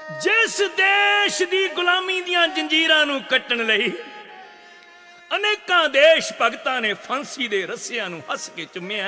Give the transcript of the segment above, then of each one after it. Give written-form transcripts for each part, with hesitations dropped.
जिस देश दी गुलामी दियां जंजीरां नूं कट्टण लई अनेकां देश भगतां ने फांसी दे रस्सियां नूं हस के चुम्मिया,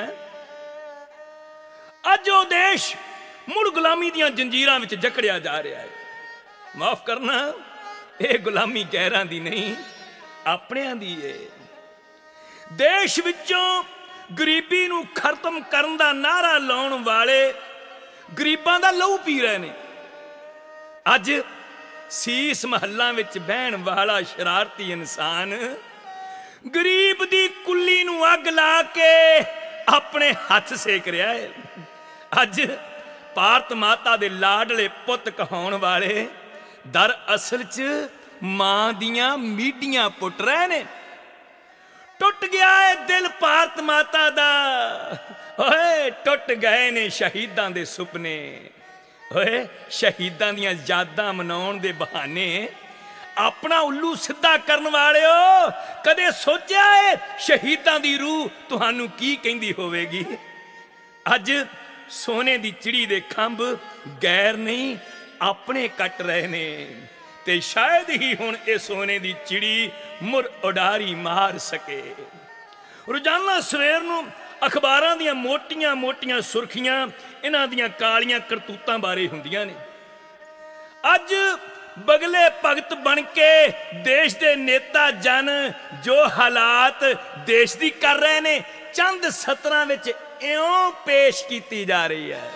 अज वो देश मुड़ गुलामी दियां जंजीरां विच जकड़िया जा रहा है। माफ करना, ये गुलामी गैरां दी नहीं अपनियां दी है। देश विचों गरीबी नूं खत्म करन दा नारा लाउण वाले गरीबां दा लहू पी रहे ने। अज सीस महल्लां विच बहन वाला शरारती इंसान गरीब दी कुल्ली नूं अग ला के अपने हथ सेक रहा है। अज भारत माता दे लाडले पुत कहाउण वाले दर असल च मां दियां मीडियां पुट रहे ने। टुट गया है दिल भारत माता दा, ओए टुट गए ने शहीदां दे सुपने। ओए शहीदां दियां यादां मनाउण दे बहाने अपना उल्लू सीधा करन वालिओ, कदे सोचा है शहीदां दी रूह तुहानू की कहंदी होवेगी? अज सोने दी चिड़ी दे खंभ गैर नहीं अपने कट रहे ने, ते शायद ही हुण ये सोने दी चिड़ी मुड़ उडारी मार सके। रोजाना सवेर नूं अखबारां दियां मोटियां मोटियां सुर्खियां इन्हां दियां कालियां करतूतां बारे हुंदियां ने। अज बगले भगत बन के देश दे नेता जन जो हालात देश दी कर रहे ने, चंद सतरां विच इउं पेश कीती जा रही है।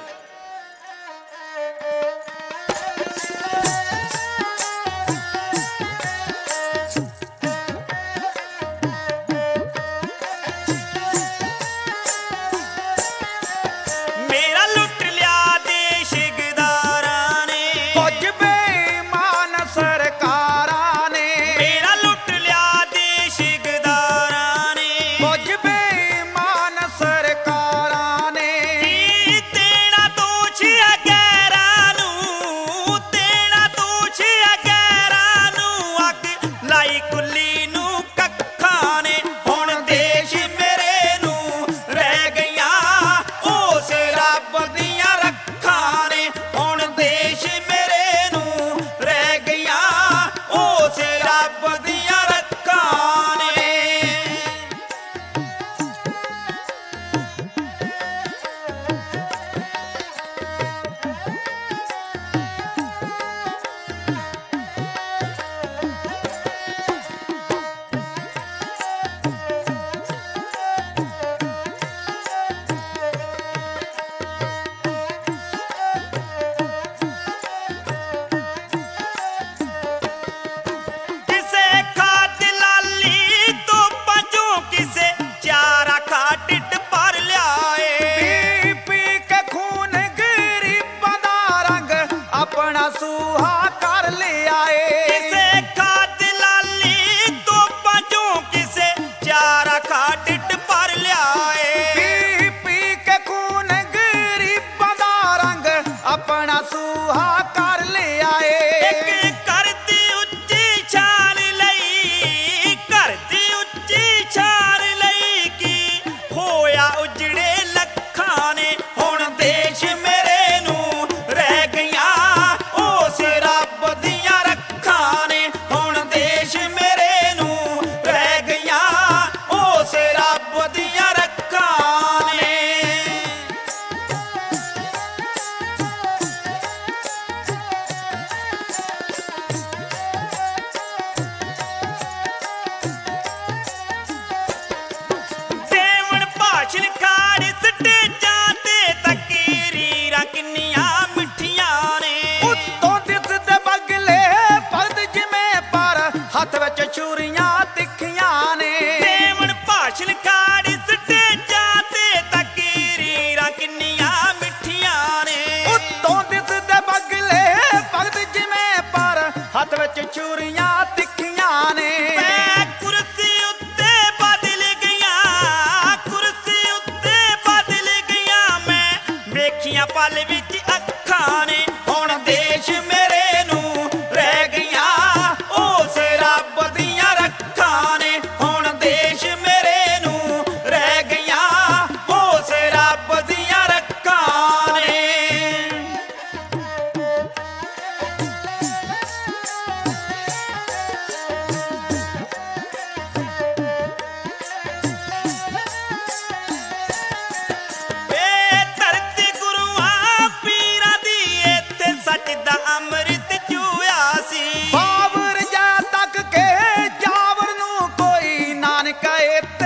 ਗਏ